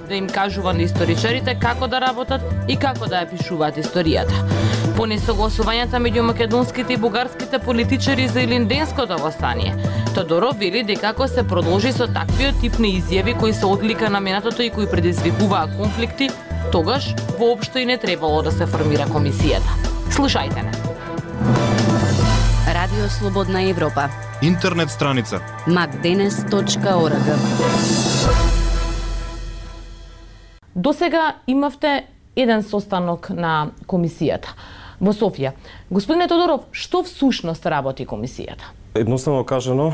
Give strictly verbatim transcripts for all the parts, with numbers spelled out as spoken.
да им кажува на историчарите како да работат и како да ја пишуваат историјата. По несогласувањата меѓу македонските и бугарските политичари за Илинденското востание, Тодоров вели дека ако се продолжи со таквиот тип на изјави кои се одлика на минатото и кои предизвикуваат конфликти, тогаш воопшто и не требало да се формира комисијата. Слушајте не. Радио Слободна Европа. Интернет страница макденес точка орг. Досега имавте еден состанок на комисијата во Софија. Господине Тодоров, што всушност работи комисијата? Едноставно кажано,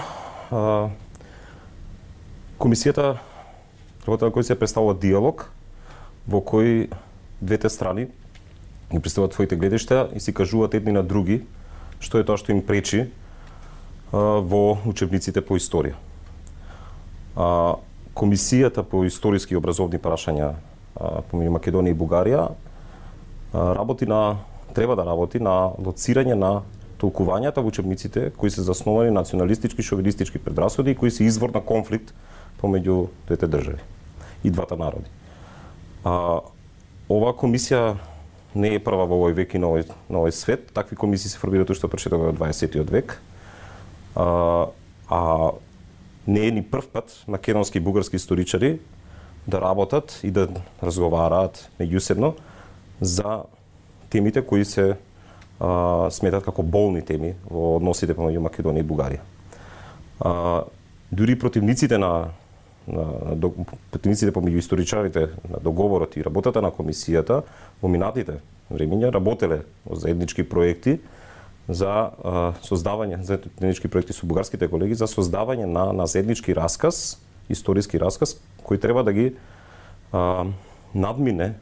комисијата работи на кој се представува диалог во кој двете страни ги представуваат своите гледишта и си кажуваат едни на други што е тоа што им пречи во учебниците по историја. Комисијата по историски и образовни прашања помеѓу Македонија и Бугарија работи на треба да работи на лоцирање на толкувањата во учебниците кои се засновани на националистички, шовинистички предрасуди и кои се извор на конфликт помеѓу двете држави и двата народи. А, оваа комисија не е прва во овој век и на овој, на овој свет. Такви комисии се формираат уште почетокот во дваесеттиот век. А, а не е ни прв пат македонски и бугарски историчари да работат и да разговараат меѓусебно за темите кои се а, сметат како болни теми во односите помеѓу Македонија и Бугарија. А, дури противниците на, на, на противниците помеѓу историчарите на договорот и работата на комисијата во минатите времиња работеле во заеднички проекти за а, создавање за заеднички проекти со бугарските колеги за создавање на на заеднички расказ, историски расказ кој треба да ги а, надмине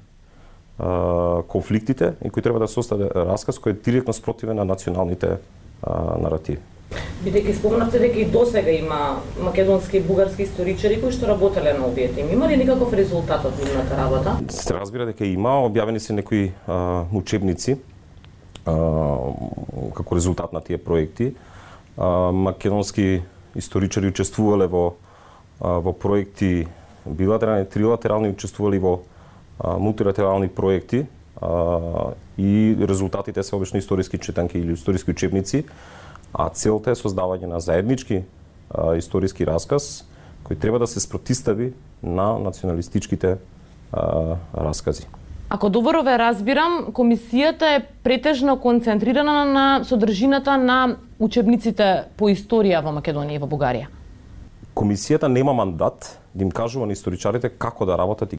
а, конфликтите и кој треба да состави расказ кој е директно спротивен на националните а, наративи. Бидејќи спомнавте дека и досега има македонски и бугарски историчари кои што работеле на овие теми, има ли некаков резултат од нивната работа? Се разбира дека има, објавени се некои а, учебници а, како резултат на тие проекти. А, македонски историчари учествувале во а, во проекти билатерални, трилатерални, учествували во а, мултилатерални проекти а, и резултатите се обично историски читанки или историски учебници. А целта е создавање на заеднички а, историски расказ кој треба да се спротистави на националистичките а, раскази. Ако добро ве разбирам, комисијата е претежно концентрирана на содржината на учебниците по историја во Македонија и во Бугарија. Комисијата нема мандат да им кажува на историчарите како да работат и